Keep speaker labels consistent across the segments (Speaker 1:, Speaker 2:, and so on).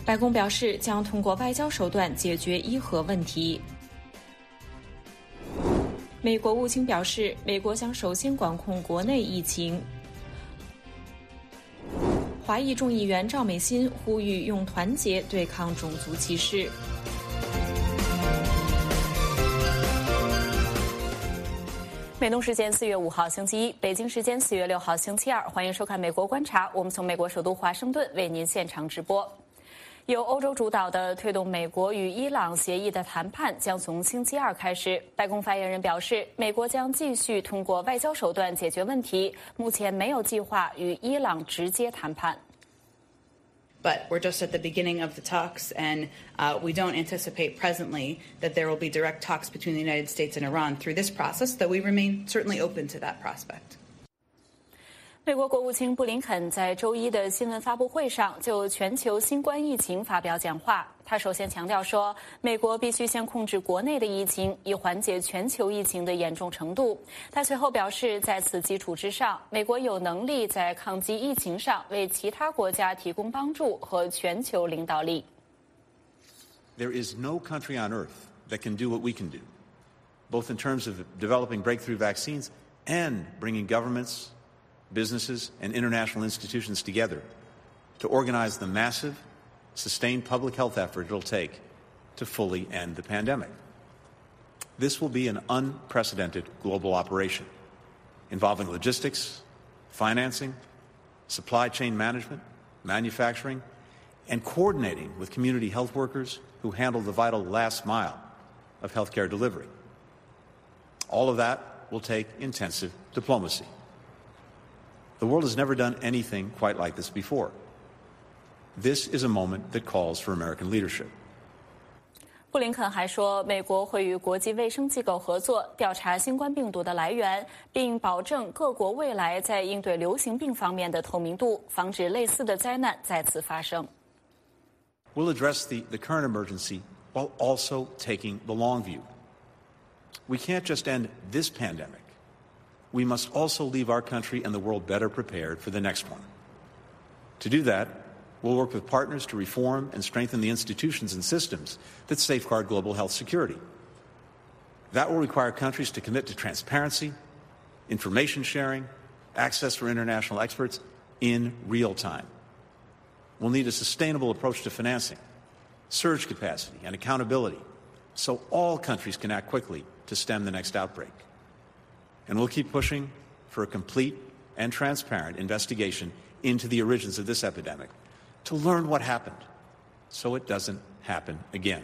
Speaker 1: 白宫表示将通过外交手段解决伊核问题。美国务卿表示，美国将首先管控国内疫情。华裔众议员赵美心呼吁用团结对抗种族歧视。美东时间4月5号星期一，北京时间4月6号星期二，欢迎收看《美国观察》，我们从美国首都华盛顿为您现场直播。由欧洲主导的推动美国与伊朗协议的谈判将从星期二开始。白宫发言人表示，美国将继续通过外交手段解决问题，目前没有计划与伊朗直接谈判。
Speaker 2: But we're just at the beginning of the talks, and we don't anticipate presently that there will be direct talks between the United States and Iran through this process, though we remain certainly open to that prospect.
Speaker 1: 美国国务卿布林肯在周一的新闻发布会上就全球新冠疫情发表讲话。他首先强调说，美国必须先控制国内的疫情，以缓解全球疫情的严重程度。他随后表示，在此基础之上，美国有能力在抗击疫情上为其他国家提供帮助和全球领导力。
Speaker 3: There is no country on earth that can do what we can do, both in terms of developing breakthrough vaccines and bringing governments, businesses, and international institutions together to organize the massive, sustained public health effort it'll take to fully end the pandemic. This will be an unprecedented global operation involving logistics, financing, supply chain management, manufacturing, and coordinating with community health workers who handle the vital last mile of healthcare delivery. All of that will take intensive diplomacy. The world has never done anything quite like this before. This is a moment that calls for American leadership.
Speaker 1: 布林肯还说，美国会与国际卫生机构合作，调查新冠病毒的来源，并保证各国未来在应对流行病方面的透明度，防止类似的灾难再次发生。
Speaker 3: We'll address the current emergency while also taking the long view. We can't just end this pandemic. We must also leave our country and the world better prepared for the next one. To do that, we'll work with partners to reform and strengthen the institutions and systems that safeguard global health security. That will require countries to commit to transparency, information sharing, access for international experts in real time. We'll need a sustainable approach to financing, surge capacity, and accountability, so all countries can act quickly to stem the next outbreak. And we'll keep pushing for a complete and transparent investigation into the origins of this epidemic to learn what happened so it doesn't happen again.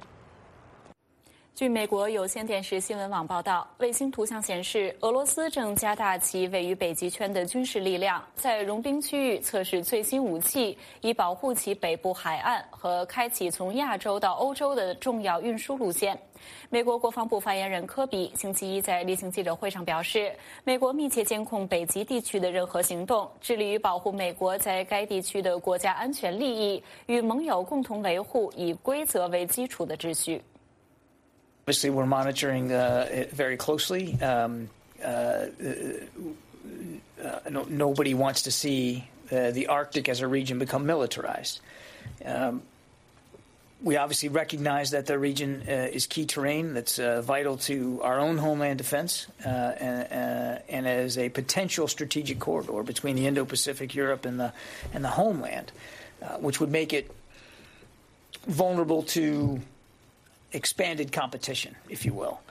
Speaker 1: 据美国有线电视新闻网报道，卫星图像显示，俄罗斯正加大其位于北极圈的军事力量，在融冰区域测试最新武器，以保护其北部海岸和开启从亚洲到欧洲的重要运输路线。美国国防部发言人科比星期一在例行记者会上表示，美国密切监控北极地区的任何行动，致力于保护美国在该地区的国家安全利益，与盟友共同维护以规则为基础的秩序。
Speaker 4: Obviously, we're monitoring it very closely. Nobody wants to see the Arctic as a region become militarized. We obviously recognize that the region is key terrain that's vital to our own homeland defense and as a potential strategic corridor between the Indo-Pacific, Europe, and the homeland, which would make it vulnerable to expanded competition, if you will.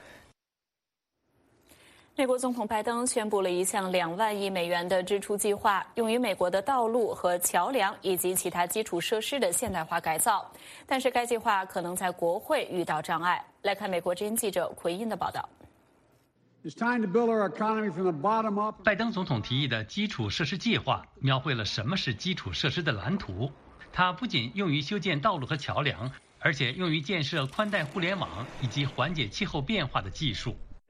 Speaker 1: 美国总统拜登宣布了一项2万亿美元的支出计划，用于美国的道路和桥梁以及其他基础设施的现代化改造。但是该计划可能在国会遇到障碍。来看美国之音记者奎因的报道。
Speaker 5: 拜登总统提议的基础设施计划描绘了什么是基础设施的蓝图。它不仅用于修建道路和桥梁，而且用于建设宽带互联网以及缓解气候变化的技术。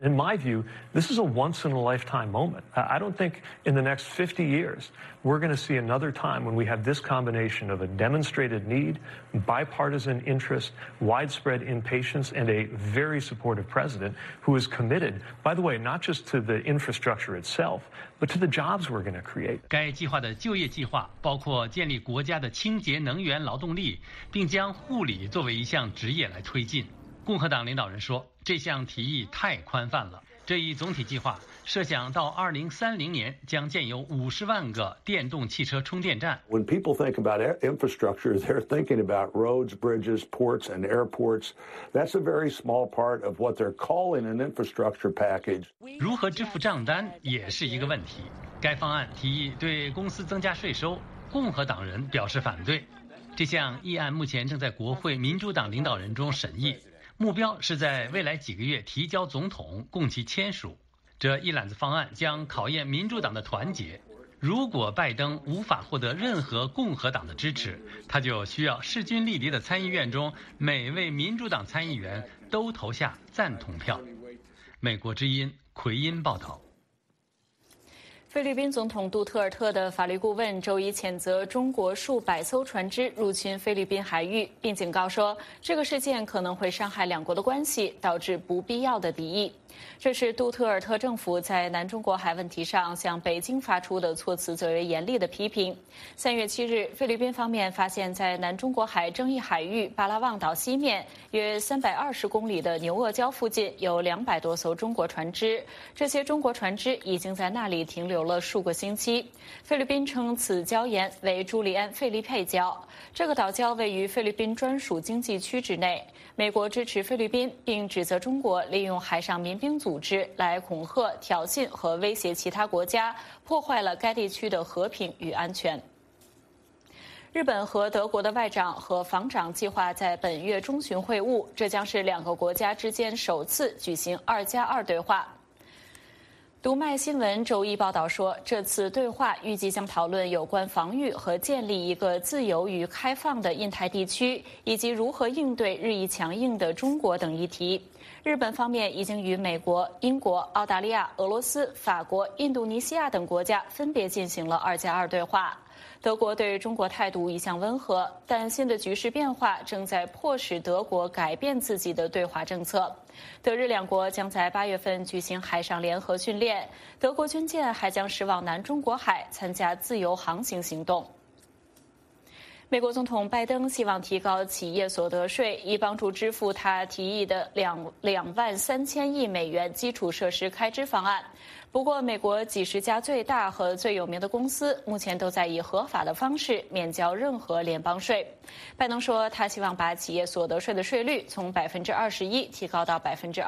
Speaker 6: In my view, this is a once-in-a-lifetime moment. I don't think in the next 50 years we're going to see another time when we have this combination of a demonstrated need, bipartisan interest, widespread impatience, and a very supportive president who is committed, by the way, not just to the infrastructure itself, but to the jobs we're going to create.
Speaker 5: 该计划的就业计划包括建立国家的清洁能源劳动力，并将护理作为一项职业来推进。共和党领导人说，这项提议太宽泛了。这一总体计划设想到2030年将建有50万个电动汽车充电站。
Speaker 7: When people think about infrastructure, they're thinking about roads, bridges, ports, and airports. That's a very small part of what they're calling an infrastructure package.
Speaker 5: 如何支付账单也是一个问题。该方案提议对公司增加税收，共和党人表示反对。这项议案目前正在国会民主党领导人中审议。目标是在未来几个月提交总统，供其签署。这一揽子方案将考验民主党的团结。如果拜登无法获得任何共和党的支持，他就需要势均力敌的参议院中每位民主党参议员都投下赞同票。美国之音奎因报道。
Speaker 1: 菲律宾总统杜特尔特的法律顾问周一谴责中国数百艘船只入侵菲律宾海域，并警告说，这个事件可能会伤害两国的关系，导致不必要的敌意。这是杜特尔特政府在南中国海问题上向北京发出的措辞最为严厉的批评。3月7日，菲律宾方面发现，在南中国海争议海域巴拉望岛西面约320公里的牛轭礁附近有200多艘中国船只，这些中国船只已经在那里停留了数个星期。菲律宾称此礁岩为朱利安·费利佩礁，这个岛礁位于菲律宾专属经济区之内。美国支持菲律宾，并指责中国利用海上民兵组织来恐吓、挑衅和威胁其他国家，破坏了该地区的和平与安全。日本和德国的外长和防长计划在本月中旬会晤，这将是两个国家之间首次举行2+2对话。读卖新闻周一报道说，这次对话预计将讨论有关防御和建立一个自由与开放的印太地区，以及如何应对日益强硬的中国等议题。日本方面已经与美国、英国、澳大利亚、俄罗斯、法国、印度尼西亚等国家分别进行了2+2对话。德国对中国态度一向温和，但新的局势变化正在迫使德国改变自己的对华政策。德日两国将在8月份举行海上联合训练，德国军舰还将驶往南中国海参加自由航行行动。美国总统拜登希望提高企业所得税，以帮助支付他提议的2.3万亿美元基础设施开支方案。不过，美国几十家最大和最有名的公司目前都在以合法的方式免交任何联邦税。拜登说，他希望把企业所得税的税率从21%提高到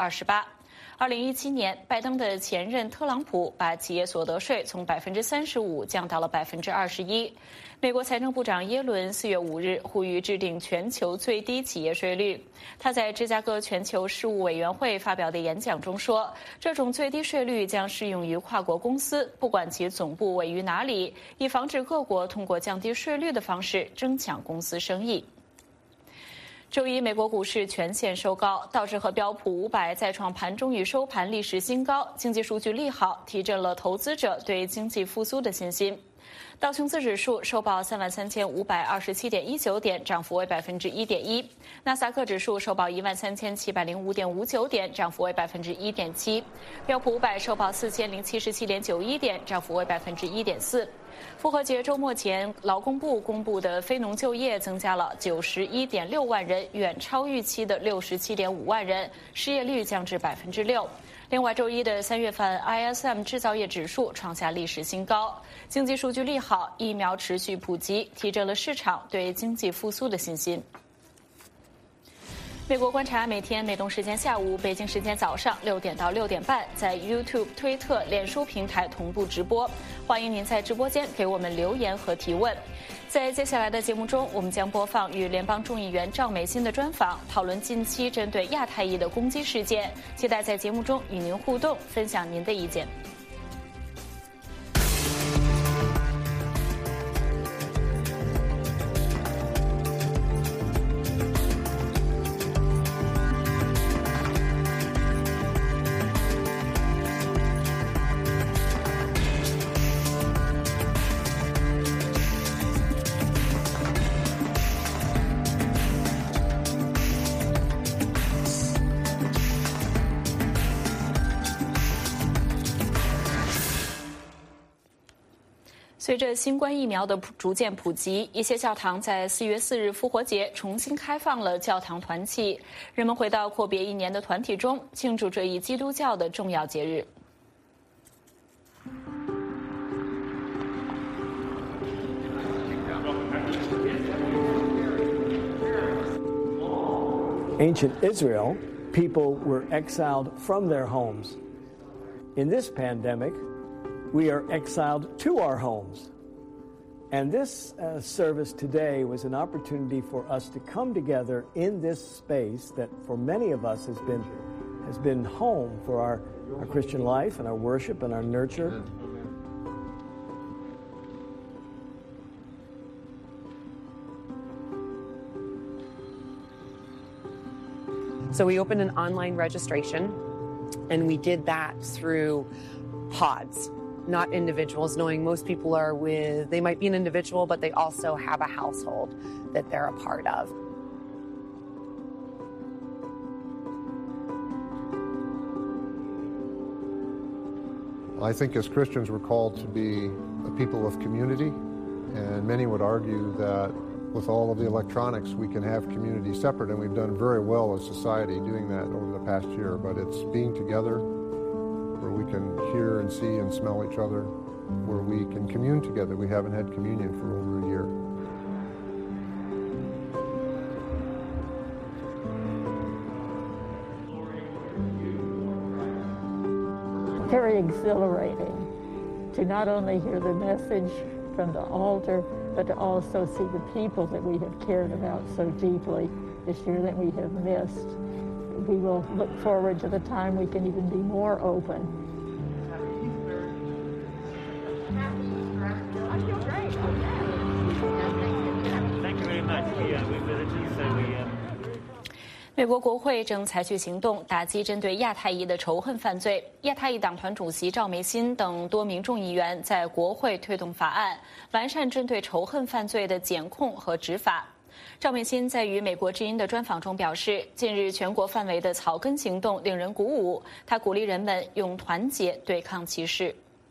Speaker 1: 28%。2017年，拜登的前任特朗普把企业所得税从35%降到了21%。美国财政部长耶伦4月5日呼吁制定全球最低企业税率。他在芝加哥全球事务委员会发表的演讲中说，这种最低税率将适用于跨国公司，不管其总部位于哪里，以防止各国通过降低税率的方式争抢公司生意。周一，美国股市全线收高，道指和标普500再创盘中与收盘历史新高，经济数据利好，提振了投资者对经济复苏的信心。道琼斯指数收报33527.19点，涨幅为1.1%；纳斯达克指数收报13705.59点，涨幅为1.7%；标普500收报4077.91点，涨幅为1.4%。复活节周末前，劳工部公布的非农就业增加了91.6万人，远超预期的67.5万人，失业率降至6%。另外，周一的3月份 ISM 制造业指数创下历史新高，经济数据利好，疫苗持续普及，提振了市场对经济复苏的信心。美国观察每天美东时间下午、北京时间早上6点到6点半，在 YouTube、推特、脸书平台同步直播。欢迎您在直播间给我们留言和提问。在接下来的节目中，我们将播放与联邦众议员赵美心的专访，讨论近期针对亚太裔的攻击事件。期待在节目中与您互动，分享您的意见。 随着新冠疫苗的逐渐普及，一些教堂在4月4日复活节重新开放了教堂团契，人们回到阔别一年的团体中，庆祝这一基督教的重要节日。
Speaker 8: Ancient Israel, people were exiled from their homes. In this pandemic, we are exiled to our homes. And this service today was an opportunity for us to come together in this space that for many of us has been home for our Christian life and our worship and our nurture.
Speaker 9: So we opened an online registration, and we did that through pods, not individuals, knowing most people they might be an individual, but they also have a household that they're a part of.
Speaker 10: I think as Christians we're called to be a people of community, and many would argue that with all of the electronics we can have community separate, and we've done very well as society doing that over the past year, but it's being together where we can hear and see and smell each other, where we can commune together. We haven't had communion for over a year.
Speaker 11: Very exhilarating to not only hear the message from the altar, but to also see the people that we have cared about so deeply this year that we have missed. We will look forward to the time we can even be more open.
Speaker 12: I feel great. Thank you very much. We visited, so
Speaker 1: 美国国会正采取行动打击针对亚太裔的仇恨犯罪。亚太裔党团主席赵美心等多名众议员在国会推动法案，完善针对仇恨犯罪的检控和执法。赵美心在与美国之音的专访中表示，近日全国范围的草根行动令人鼓舞，他鼓励人们用团结对抗歧视。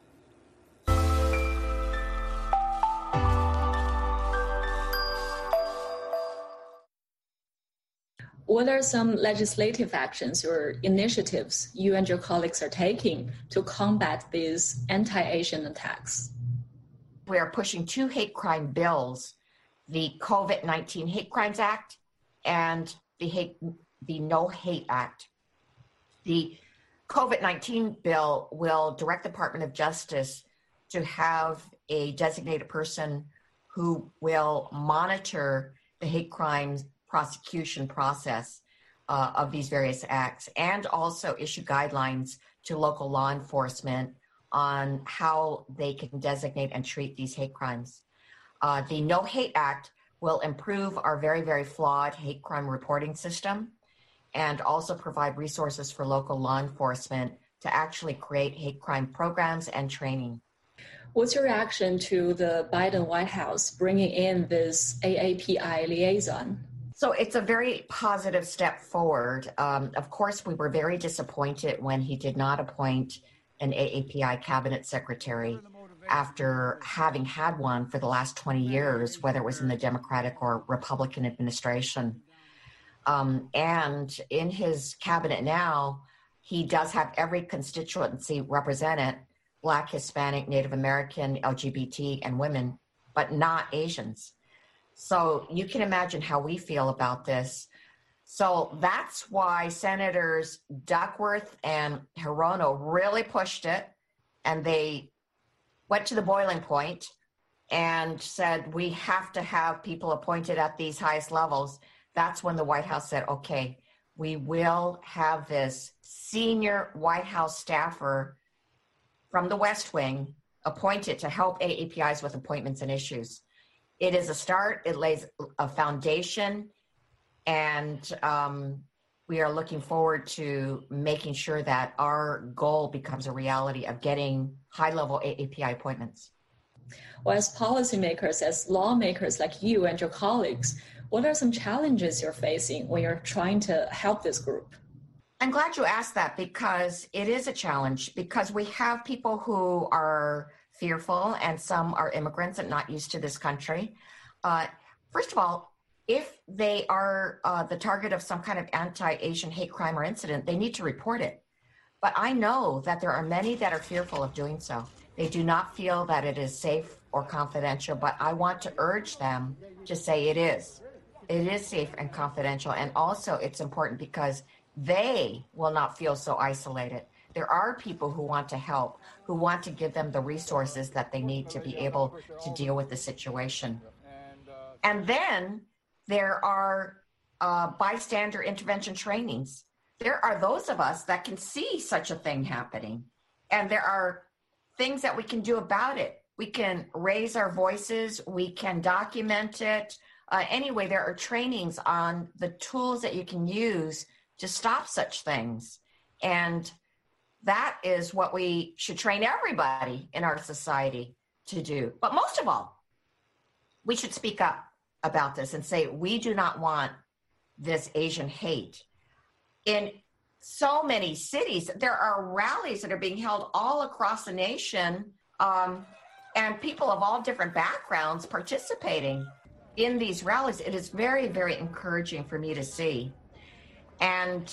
Speaker 13: What are some legislative actions or initiatives you and your colleagues are taking to combat these anti-Asian attacks?
Speaker 14: We are pushing 2 hate crime bills, the COVID-19 Hate Crimes Act and the No Hate Act. The COVID-19 bill will direct the Department of Justice to have a designated person who will monitor the hate crimes prosecution process of these various acts, and also issue guidelines to local law enforcement on how they can designate and treat these hate crimes. The No Hate Act will improve our very, very flawed hate crime reporting system and also provide resources for local law enforcement to actually create hate crime programs and training.
Speaker 13: What's your reaction to the Biden White House bringing in this AAPI liaison?
Speaker 14: So it's a very positive step forward. Of course, we were very disappointed when he did not appoint an AAPI cabinet secretary after having had one for the last 20 years, whether it was in the Democratic or Republican administration. And in his cabinet now, he does have every constituency represented: Black, Hispanic, Native American, LGBT, and women, but not Asians. So you can imagine how we feel about this. So that's why Senators Duckworth and Hirono really pushed it, and they went to the boiling point and said, we have to have people appointed at these highest levels. That's when the White House said, okay, we will have this senior White House staffer from the West Wing appointed to help AAPIs with appointments and issues. It is a start. It lays a foundation, and we are looking forward to making sure that our goal becomes a reality of getting high-level AAPI appointments.
Speaker 13: Well, as policymakers, as lawmakers like you and your colleagues, what are some challenges you're facing when you're trying to help this group?
Speaker 14: I'm glad you asked that, because it is a challenge, because we have people who are fearful, and some are immigrants and not used to this country. First of all, if they are the target of some kind of anti-Asian hate crime or incident, they need to report it. But I know that there are many that are fearful of doing so. They do not feel that it is safe or confidential, but I want to urge them to say it is. It is safe and confidential. And also it's important because they will not feel so isolated. There are people who want to help, who want to give them the resources that they need to be able to deal with the situation. And then there are bystander intervention trainings. There are those of us that can see such a thing happening, and there are things that we can do about it. We can raise our voices, we can document it. Anyway, there are trainings on the tools that you can use to stop such things. And that is what we should train everybody in our society to do. But most of all, we should speak up about this and say, we do not want this Asian hate. In so many cities, there are rallies that are being held all across the nation, and people of all different backgrounds participating in these rallies. It is very, very encouraging for me to see. And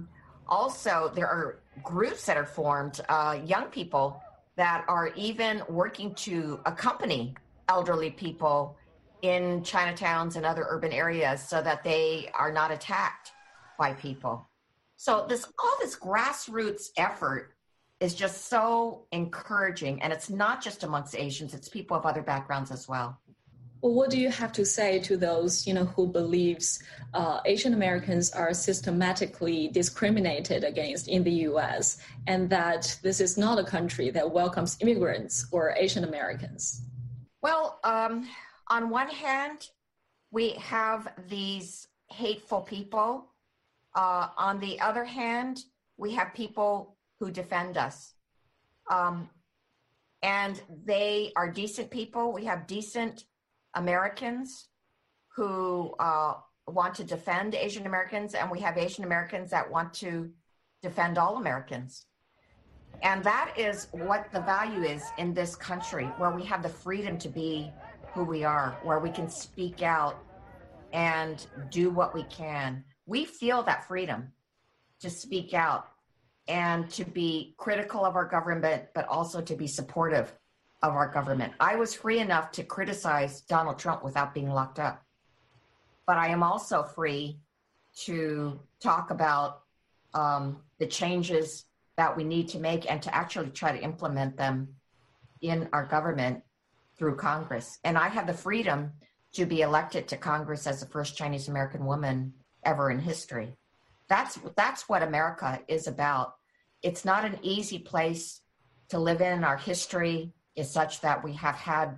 Speaker 14: also, there are groups that are formed, young people that are even working to accompany elderly people in Chinatowns and other urban areas so that they are not attacked by people. So all this grassroots effort is just so encouraging, and it's not just amongst Asians, it's people of other backgrounds as well.
Speaker 13: Well, what do you have to say to those, who believes Asian Americans are systematically discriminated against in the U.S. and that this is not a country that welcomes immigrants or Asian Americans?
Speaker 14: Well, on one hand, we have these hateful people. On the other hand, we have people who defend us. And they are decent people. We have decent Americans who want to defend Asian Americans, and we have Asian Americans that want to defend all Americans. And that is what the value is in this country, where we have the freedom to be who we are, where we can speak out and do what we can. We feel that freedom to speak out and to be critical of our government, but also to be supportive of our government. I was free enough to criticize Donald Trump without being locked up. But I am also free to talk about the changes that we need to make and to actually try to implement them in our government through Congress. And I have the freedom to be elected to Congress as the first Chinese American woman ever in history. That's what America is about. It's not an easy place to live in. Our history is such that we have had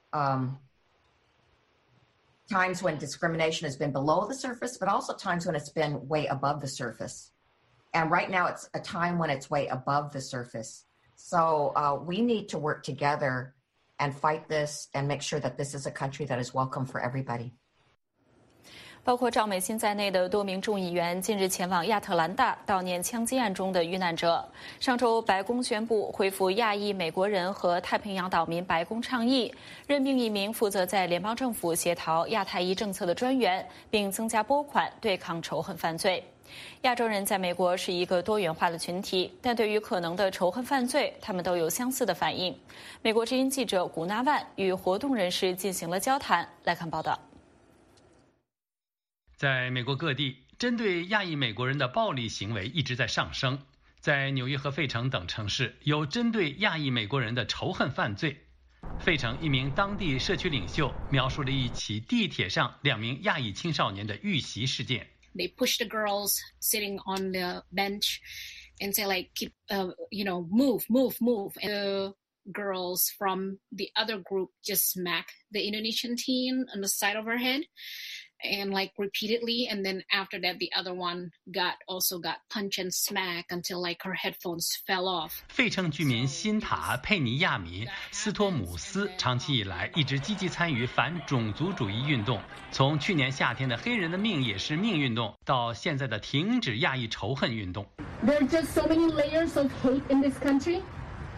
Speaker 14: times when discrimination has been below the surface, but also times when it's been way above the surface. And right now it's a time when it's way above the surface. So we need to work together and fight this and make sure that this is a country that is welcome for everybody.
Speaker 1: 包括赵美心在内的多名众议员近日前往亚特兰大悼念枪击案中的遇难者。上周，白宫宣布恢复亚裔美国人和太平洋岛民白宫倡议，任命一名负责在联邦政府协调亚太一政策的专员，并增加拨款对抗仇恨犯罪。亚洲人在美国是一个多元化的群体，但对于可能的仇恨犯罪，他们都有相似的反应。美国之音记者古纳万与活动人士进行了交谈，来看报道。
Speaker 5: 在美国各地，针对亚裔美国人的暴力行为一直在上升。在纽约和费城等城市，有针对亚裔美国人的仇恨犯罪。费城一名当地社区领袖描述了一起地铁上2名亚裔青少年的遇袭事件。
Speaker 15: They push the girls sitting on the bench and say like, keep, move. And the girls from the other group just smack the Indonesian teen on the side of her head. And like repeatedly, and then after that, the other one also got punch and smack until like her headphones fell off.
Speaker 5: 费城居民辛塔·佩尼亚米·斯托姆斯长期以来一直积极参与反种族主义运动，从去年夏天的黑人的命也是命运动，到现在的停止亚裔仇恨运动。
Speaker 16: There are just so many layers of hate in this country.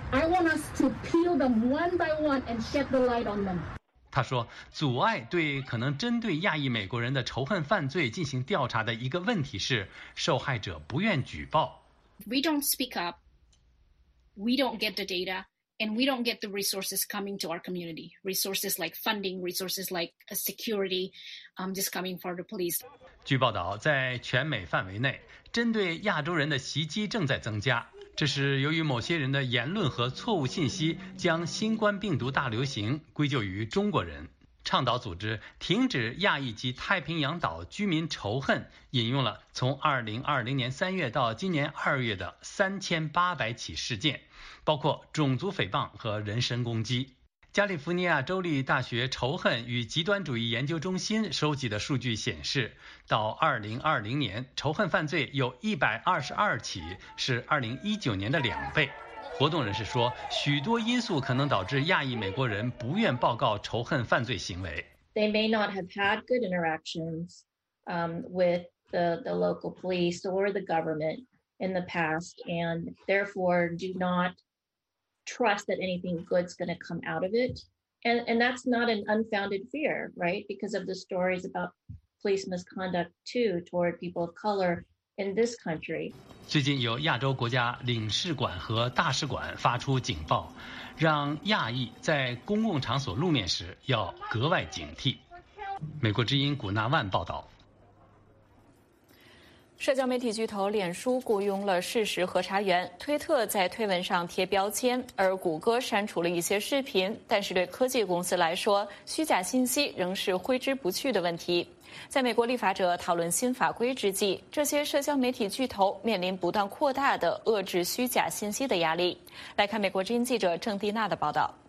Speaker 16: I want us to peel them one by one and shed the light on them.
Speaker 5: 他说，阻碍对可能针对亚裔美国人的仇恨犯罪进行调查的一个问题是，受害者不愿举报。
Speaker 15: We don't speak up, we don't get the data, and we don't get the resources coming to our community. Resources like funding, resources like security, just coming for the police.
Speaker 5: 据报道，在全美范围内，针对亚洲人的袭击正在增加。这是由于某些人的言论和错误信息将新冠病毒大流行归咎于中国人。倡导组织停止亚裔及太平洋岛居民仇恨引用了从2020年3月到今年2月的3800起事件，包括种族诽谤和人身攻击。加利福尼亚州立大学仇恨与极端主义研究中心收集的数据显示，到2020年，仇恨犯罪有122起，是2019年的2倍。活动人士说，许多因素可能导致亚裔美国人不愿报告仇恨犯罪行为。
Speaker 17: They may not have had good interactions with the local police or the government in the past, and therefore do not trust that anything good's going to come out of it. And that's not an unfounded fear, right? Because of the stories about police misconduct too toward people of color in this country.
Speaker 5: 最近有亚洲国家领事馆和大使馆发出警报，让亚裔在公共场所露面时要格外警惕。美国之音古纳万报道。
Speaker 1: 社交媒体巨头脸书雇佣了事实核查员，推特在推文上贴标签，而谷歌删除了一些视频。但是对科技公司来说，虚假信息仍是挥之不去的问题。在美国立法者讨论新法规之际，这些社交媒体巨头面临不断扩大的遏制虚假信息的压力。来看美国之音记者郑蒂娜的报道。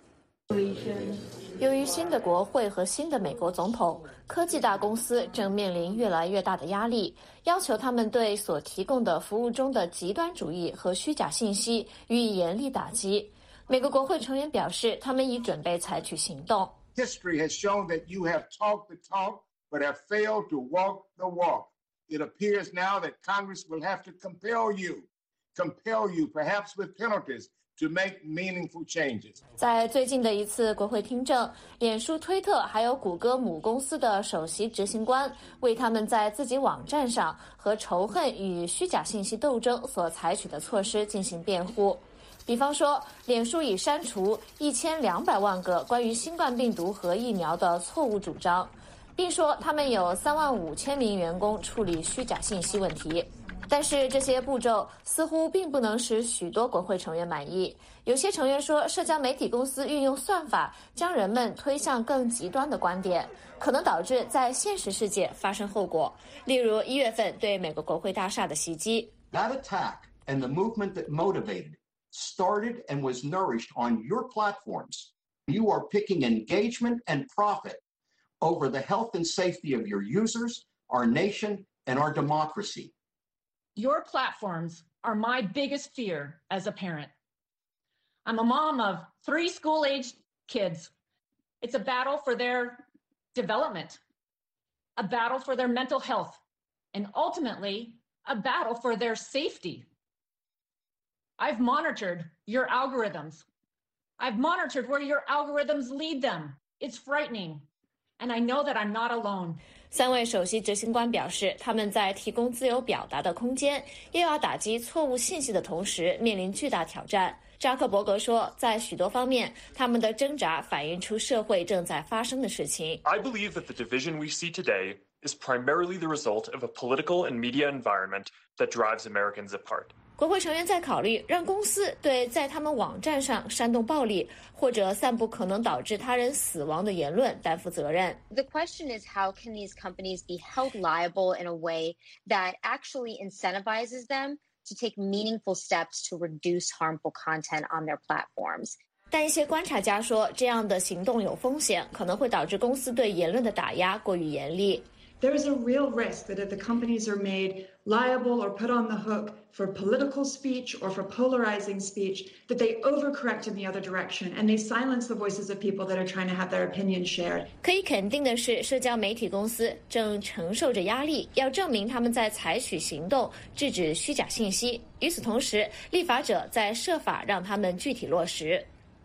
Speaker 1: 由于新的国会和新的美国总统，科技大公司正面临越来越大的压力，要求他们对所提供的服务中的极端主义和虚假信息予以严厉打击。美国国会成员表示，他们已准备采取行动。
Speaker 18: History has shown that you have talked the talk, but have failed to walk the walk. It appears now that Congress will have to compel you, perhaps with penalties.To make meaningful changes.
Speaker 1: 在最近的一次国会听证，脸书、推特还有谷歌母公司的首席执行官为他们在自己网站上和仇恨与虚假信息斗争所采取的措施进行辩护。比方说，脸书已删除1200万个关于新冠病毒和疫苗的错误主张，并说他们有35000名员工处理虚假信息问题。但是这些步骤似乎并不能使许多国会成员满意。有些成员说，社交媒体公司运用算法将人们推向更极端的观点，可能导致在现实世界发生后果，例如1月份对美国国会大厦的袭击。
Speaker 19: That attack and the movement that motivated started and was nourished on your platforms. You are picking engagement and profit over the health and safety of your users, our nation, and our democracy.Your
Speaker 16: platforms are my biggest fear as a parent. I'm a mom of 3 school-aged kids. It's a battle for their development, a battle for their mental health, and ultimately, a battle for their safety. I've monitored your algorithms. I've monitored where your algorithms lead them. It's frightening, and I know that I'm not alone.3位首席执行官表示，他们在提供自由表达的空间，又要打击错误信息的同时，面临巨大挑战。扎克伯格说，在许多方面，他们的挣扎反映出社会正在发生的事情。
Speaker 20: I believe that the division we see today is primarily the result of a political and media environment that drives Americans apart.
Speaker 1: 国会成员在考虑让公司对在他们网站上煽动暴力或者散布可能导致他人死亡的言论担负责任。
Speaker 21: The question is, how can these companies be held liable in a way that actually incentivizes them to take meaningful steps to reduce harmful content on their platforms? 但一些观察家说，这样的行动有风险，可能会导致公司对言论的打压过于严厉。
Speaker 2: there is a real risk that if the companies are made liable or put on the hook for political speech or for polarizing speech, that they overcorrect in the other direction and they silence the voices of people that are trying to have their opinions shared.
Speaker 22: 可以肯定的是，社交媒体公司正承受着压力，要证明他们在采取行动制止虚假信息。与此同时，立法者在设法让他们具体落实。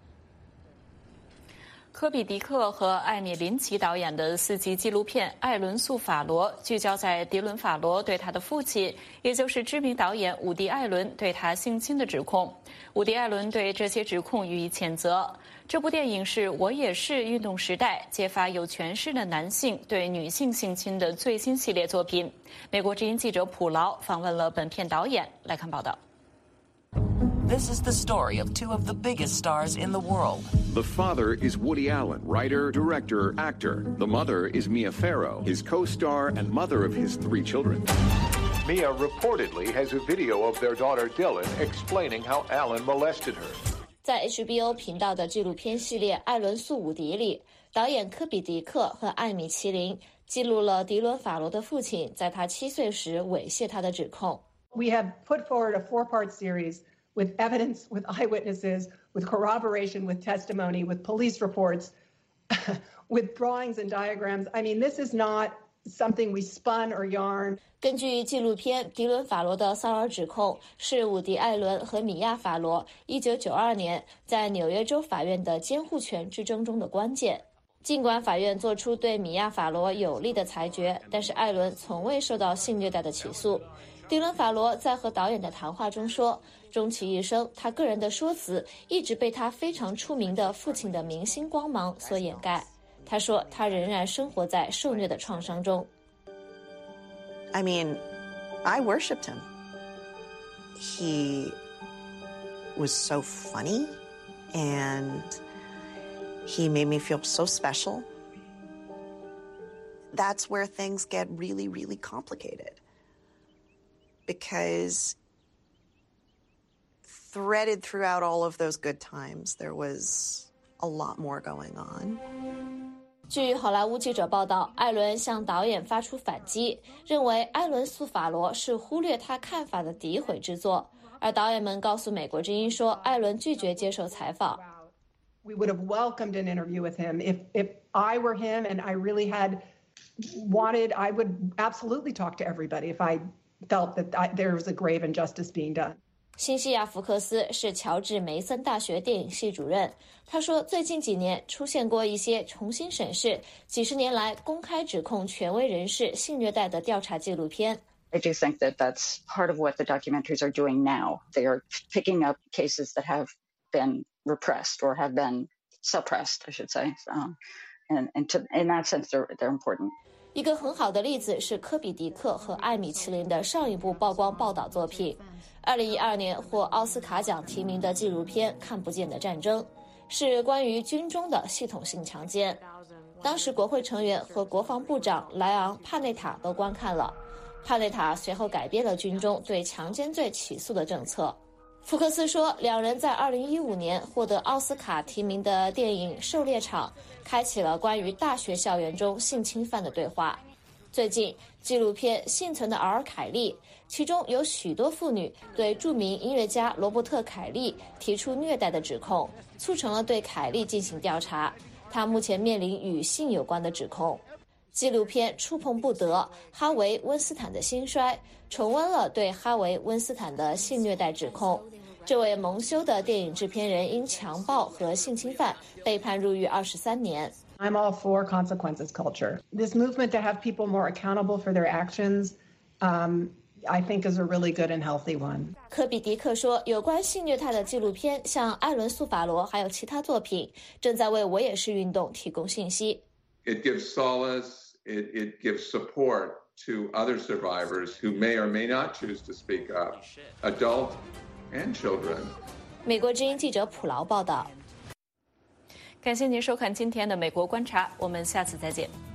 Speaker 1: 科比·迪克和艾米·林奇导演的4集纪录片《艾伦·诉法罗》聚焦在迪伦·法罗对他的父亲，也就是知名导演伍迪·艾伦对他性侵的指控。伍迪·艾伦对这些指控予以谴责。这部电影是我也是运动时代揭发有权势的男性对女性性侵的最新系列作品。美国之音记者普劳访问了本片导演，来看报道。
Speaker 23: This is the story of two of the biggest stars in the world.
Speaker 24: The father is Woody Allen, writer, director, actor. The mother is Mia Farrow, his co-star and mother of his 3 children.
Speaker 25: Mia reportedly has a video of their daughter Dylan explaining how Allen molested her.
Speaker 22: 在 HBO 频道的纪录片系列《艾伦诉伍迪》里，导演科比·迪克和艾米·麒麟记录了迪伦·法罗的父亲在他7岁时猥亵他的指控。
Speaker 26: We have put forward a 4-part series with evidence, with eyewitnesses, with corroboration, with testimony, with police reports, with drawings and diagrams. I mean, this is not something we spun or yarn.
Speaker 22: 根据纪录片，迪伦·法罗的骚扰指控是伍迪·艾伦和米娅·法罗1992年在纽约州法院的监护权之争中的关键。尽管法院做出对米娅·法罗有利的裁决，但是艾伦从未受到性虐待的起诉。迪伦·法罗在和导演的谈话中说，终其一生，他个人的说辞一直被他非常出名的父亲的明星光芒所掩盖。他说，他仍然生活在受虐的创伤中。
Speaker 27: I mean, I worshipped him. He was so funny, and he made me feel so special. That's where things get really, really complicated.Because threaded throughout all of those good times, there was a lot more going on.
Speaker 22: 据好莱坞记者报道，艾伦向导演发出反击，认为《艾伦诉法罗》是忽略他看法的诋毁之作，而导演们告诉美国之音说，艾伦拒绝接受采访。
Speaker 26: We would have welcomed an interview with him. If I were him and I really had wanted, I would absolutely talk to everybody if I felt that there was a grave injustice being done.
Speaker 22: 辛西亚·福克斯是乔治梅森大学电影系主任，他说，最近几年出现过一些重新审视几十年来公开指控权威人士性虐待的调查纪录片。
Speaker 28: I do think that that's part of what the documentaries are doing now. They are picking up cases that have been repressed or have been suppressed, I should say. And in that sense, they're important.
Speaker 22: 一个很好的例子是科比·迪克和艾米·麒麟的上一部曝光报道作品，2012年获奥斯卡奖提名的纪录片《看不见的战争》，是关于军中的系统性强奸。当时国会成员和国防部长莱昂·帕内塔都观看了。帕内塔随后改变了军中对强奸罪起诉的政策。福克斯说，两人在2015年获得奥斯卡提名的电影《狩猎场》开启了关于大学校园中性侵犯的对话。最近，纪录片《幸存的奥尔凯利》其中有许多妇女对著名音乐家罗伯特·凯利提出虐待的指控，促成了对凯利进行调查。他目前面临与性有关的指控。纪录片触碰不得哈维·温斯坦的兴衰，重温了对哈维·温斯坦的性虐待指控。这位蒙羞的电影制片人因强暴和性侵犯被判入狱23年。
Speaker 26: I'm all for consequences culture. This movement to have people more accountable for their actions, I think is a really good and healthy one.
Speaker 22: 科比·迪克说，有关性虐待的纪录片，像《艾伦·诉法罗》还有其他作品，正在为我也是运动提供信息。
Speaker 29: It gives solace, it gives support to other survivors who may or may not choose to speak up, adult and children.
Speaker 22: 美国之音记者普劳报道。
Speaker 1: 感谢您收看今天的美国观察，我们下次再见。